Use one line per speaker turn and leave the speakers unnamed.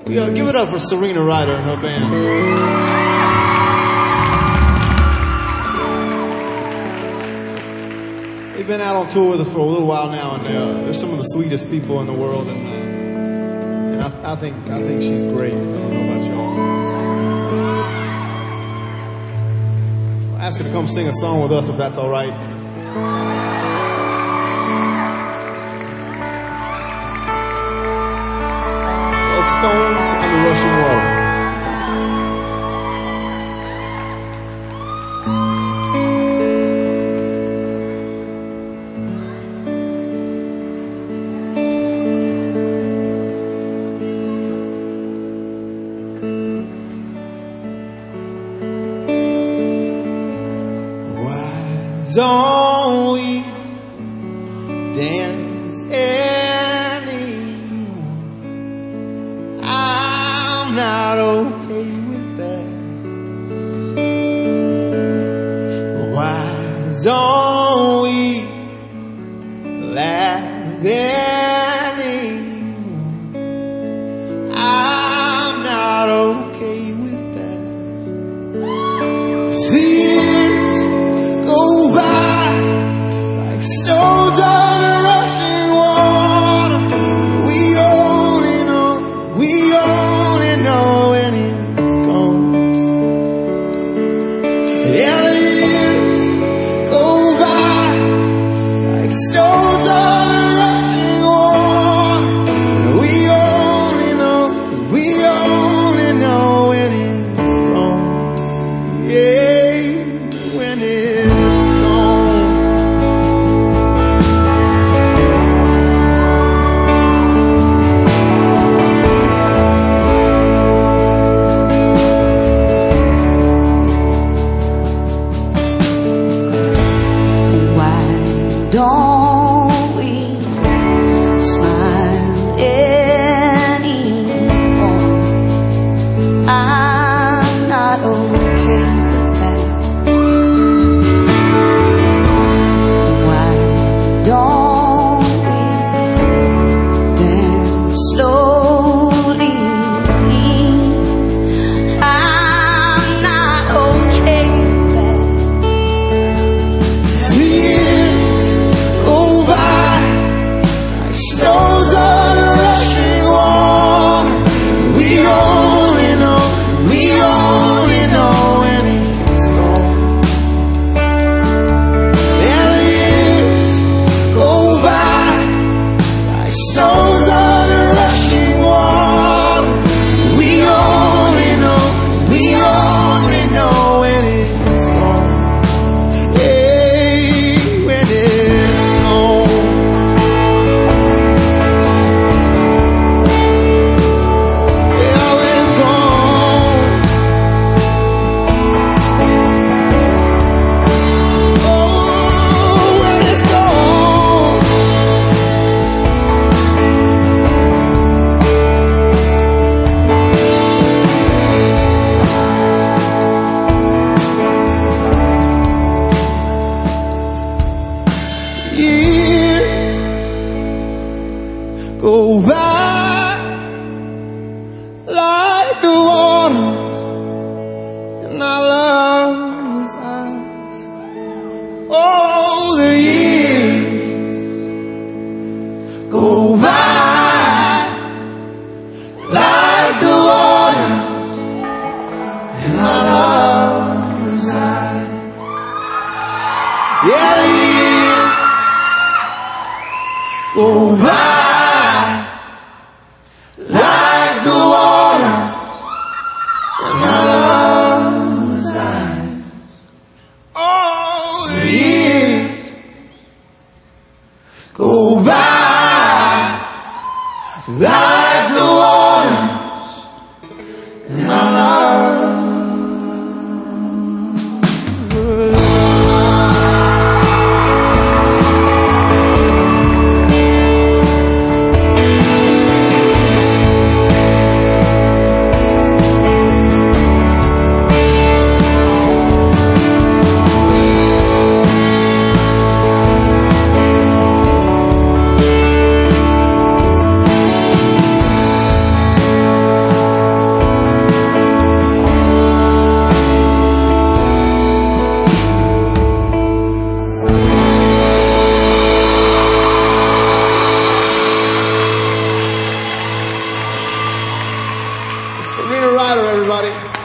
Give it up for Serena Ryder and her band. They've been out on tour with us for a little while now, and they're some of the sweetest people in the world, and I think she's great. I don't know about y'all. I'll ask her to come sing a song with us if that's all right. Stones under rushing water. Why don't we dance anymore? I'm not okay with that. Why don't we laugh anymore? I'm not okay with that. Years go by like stones on a rushing water. We only know when it's gone. Yeah, the years go by like stones on a rushing water. We only know when it's gone. Yeah, when it's gone.
Don't we smile anymore? I'm not okay with that. Why don't we dance slowly? I'm not okay with that.
Stones on a rushing water. We only know when it's gone. And the years go by like stones on a rushing water. We only know when it's gone. Hey, when it's gone. Years go by like the waters in our love's eyes. Oh, the years go by like the waters in our love's eyes. Yeah, the years go by like the water in my love's eyes. Oh, the years go by like the water in my love's eyes. everybody.